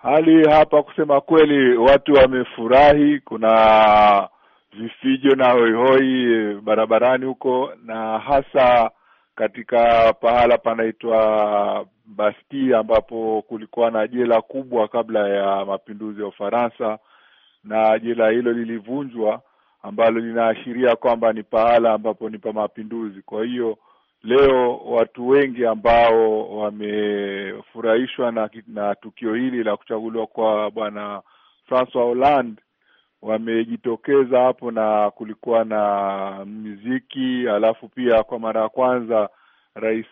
Hali hapa kusema kweli watu wamefurahi, kuna vifijo na hoihoi barabarani huko, na hasa katika pahala panaitwa Bastille ambapo kulikuwa na jela kubwa kabla ya mapinduzi ya Ufaransa, na jela hilo lilivunjwa, ambalo linaashiria kwamba ni pahala ambapo ni pa mapinduzi. Kwa hiyo leo watu wengi ambao wamefurahishwa na tukio hili la kuchaguliwa kwa bwana Francois Hollande wamejitokeza hapo, na kulikuwa na muziki. Alafu pia kwa mara ya kwanza rais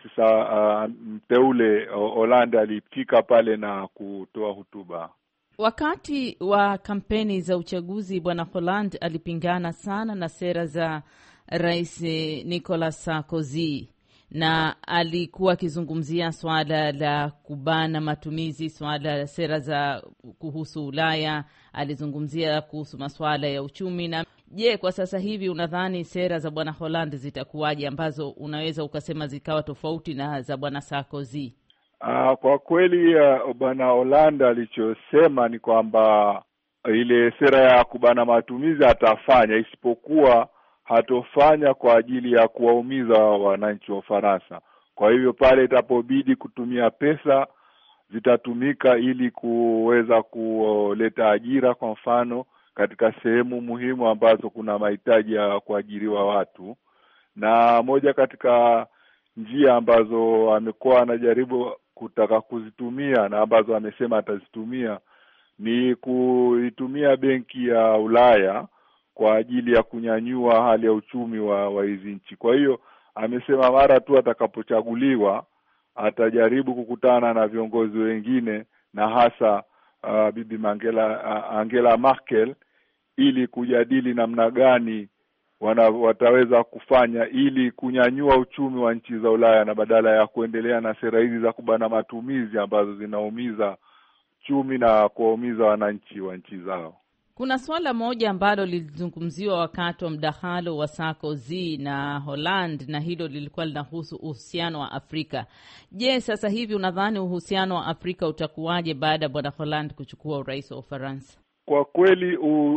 mteule Hollande alifika pale na kutoa hotuba. Wakati wa kampeni za uchaguzi bwana Hollande alipingana sana na sera za Rais Nicolas Sarkozy, na alikuwa akizungumzia swala la kubana matumizi, swala la sera za kuhusu Ulaya, alizungumzia kuhusu masuala ya uchumi. Na je, kwa sasa hivi unadhani sera za bwana Hollande zitakuwaje ambazo unaweza ukasema zikawa tofauti na za bwana Sarkozy? Kwa kweli bwana Hollande alichosema ni kwamba ile sera ya kubana matumizi atafanya, isipokuwa hatofanya kwa ajili ya kuwaumiza wananchi wa Ufaransa. Kwa hivyo pale itapobidi kutumia pesa zitatumika ili kuweza kuleta ajira, kwa mfano katika sehemu muhimu ambazo kuna mahitaji ya kuajiriwa watu. Na moja katika njia ambazo amekuwa anajaribu kutaka kuzitumia na ambazo amesema atazitumia ni kuitumia benki ya Ulaya kwa ajili ya kunyanyua hali ya uchumi wa hizi nchi. Kwa hiyo amesema mara tu atakapochaguliwa atajaribu kukutana na viongozi wengine, na hasa bibi Angela Merkel, ili kujadili namna gani wataweza kufanya ili kunyanyua uchumi wa nchi za Ulaya, na badala ya kuendelea na sera hizi za kubana matumizi ambazo zinaumiza uchumi na kuwaumiza wananchi wa nchi zao. Kuna swala moja ambalo lilizungumziwa wakati wa mdahalo wa Sarkozy na Hollande, na hilo lilikuwa linahusu uhusiano wa Afrika. Je, sasa hivi unadhani uhusiano wa Afrika utakuwaje baada ya bwana Hollande kuchukua urais wa Ufaransa? Kwa kweli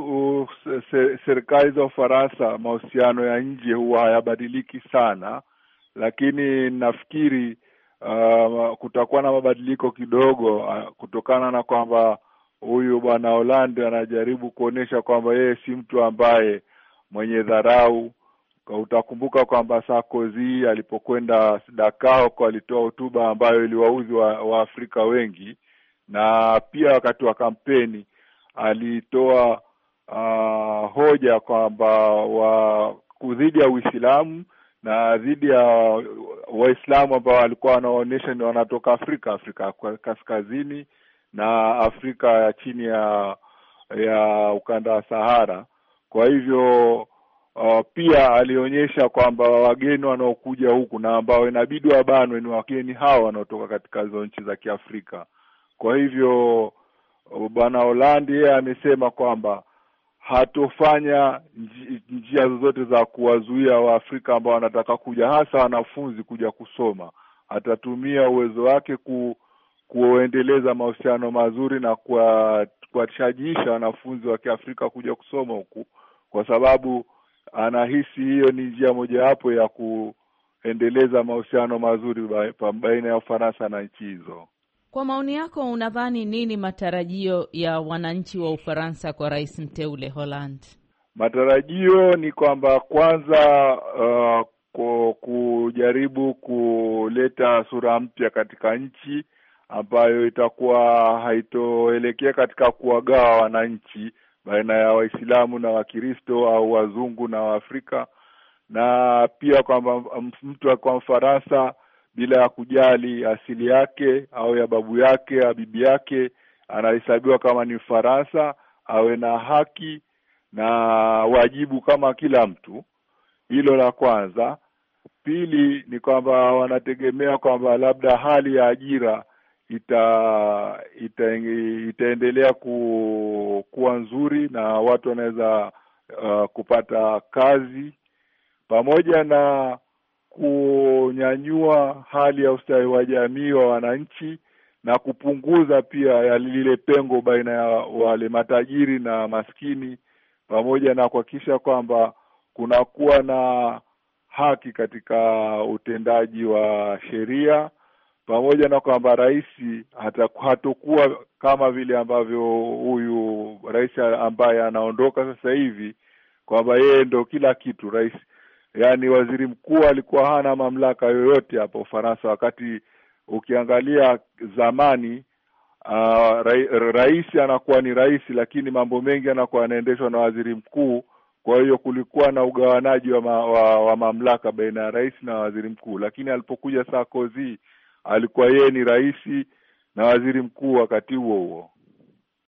serikali za Ufaransa, mahusiano ya nje huwa hayabadiliki sana, lakini nafikiri kutakuwa na mabadiliko kidogo kutokana na kwamba huyu bwana Hollande anajaribu kuonesha kwamba yeye si mtu ambaye mwenye dharau. Utakumbuka kwamba Sarkozy alipokwenda Dakar alitoa hotuba ambayo iliwauzi wa Afrika wengi, na pia wakati wa kampeni alitoa hoja kwamba dhidi ya Uislamu na dhidi ya Waislamu ambao walikuwa wanaonesha ni wanatoka Afrika Kaskazini na Afrika ya chini ya ukanda wa Sahara. Kwa hivyo pia alionyesha kwamba wageni wanaokuja huku na ambao inabidi wabanwe ni wageni hawa wanaotoka katika hizo nchi za Kiafrika. Kwa hivyo bwana Hollande yeye amesema kwamba hatofanya njia zozote za kuwazuia Waafrika ambao wanataka kuja, hasa wanafunzi, kuja kusoma. Atatumia uwezo wake kuendeleza mahusiano mazuri na kuwashajiisha wanafunzi wa Kiafrika kuja kusoma huku, kwa sababu anahisi hiyo ni njia mojawapo ya kuendeleza mahusiano mazuri baina ya Ufaransa na nchi hizo. Kwa maoni yako, unadhani nini matarajio ya wananchi wa Ufaransa kwa rais mteule Hollande? Matarajio ni kwamba kwanza kujaribu kuleta sura mpya katika nchi ambayo itakuwa haitoelekea katika kuwagawa wananchi baina ya Waislamu na Wakristo au wazungu na Waafrika, na pia kwamba mtu kwa Mfaransa bila ya kujali asili yake au ya babu yake au bibi yake anahesabiwa kama ni Mfaransa, awe na haki na wajibu kama kila mtu. Hilo la kwanza. Pili ni kwamba wanategemea kwamba labda hali ya ajira itaendelea kuwa nzuri na watu wanaweza kupata kazi, pamoja na kunyanyua hali ya ustawi wa jamii wa wananchi, na kupunguza pia ya lile pengo baina ya wale matajiri na maskini, pamoja na kuhakikisha kwamba kunakuwa na haki katika utendaji wa sheria, pamoja na kwamba rais hatakuwa kama vile ambavyo huyu rais ambaye anaondoka sasa hivi kwamba yeye ndo kila kitu rais. Yani waziri mkuu alikuwa hana mamlaka yoyote hapa Ufaransa, wakati ukiangalia zamani rais anakuwa ni rais, lakini mambo mengi anakuwa yanaendeshwa na waziri mkuu. Kwa hiyo kulikuwa na ugawanaji wa mamlaka baina ya rais na waziri mkuu, lakini alipokuja Sarkozy alikuwa yeye ni rais na waziri mkuu wakati huo huo.